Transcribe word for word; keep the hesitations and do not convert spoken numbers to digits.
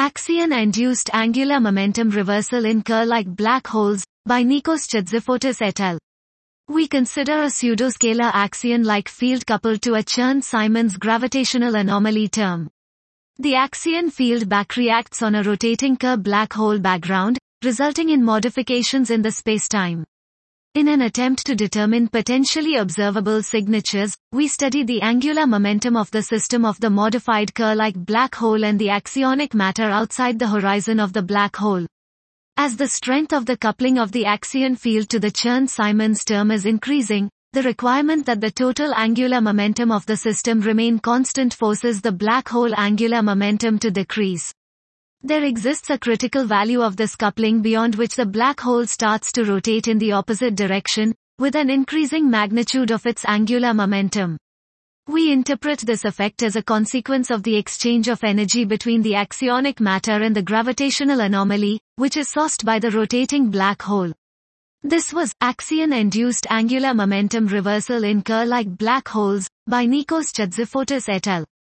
Axion-induced angular momentum reversal in Kerr-like black holes, by Nikos Chatzifoutis et al. We consider a pseudoscalar axion-like field coupled to a Chern-Simons gravitational anomaly term. The axion field backreacts on a rotating Kerr black hole background, resulting in modifications in the spacetime. In an attempt to determine potentially observable signatures, we study the angular momentum of the system of the modified Kerr-like black hole and the axionic matter outside the horizon of the black hole. As the strength of the coupling of the axion field to the Chern-Simons term is increasing, the requirement that the total angular momentum of the system remain constant forces the black hole angular momentum to decrease. There exists a critical value of this coupling beyond which the black hole starts to rotate in the opposite direction, with an increasing magnitude of its angular momentum. We interpret this effect as a consequence of the exchange of energy between the axionic matter and the gravitational anomaly, which is sourced by the rotating black hole. This was Axion-induced angular momentum reversal in Kerr-like black holes, by Nikos Chatzifoutis et al.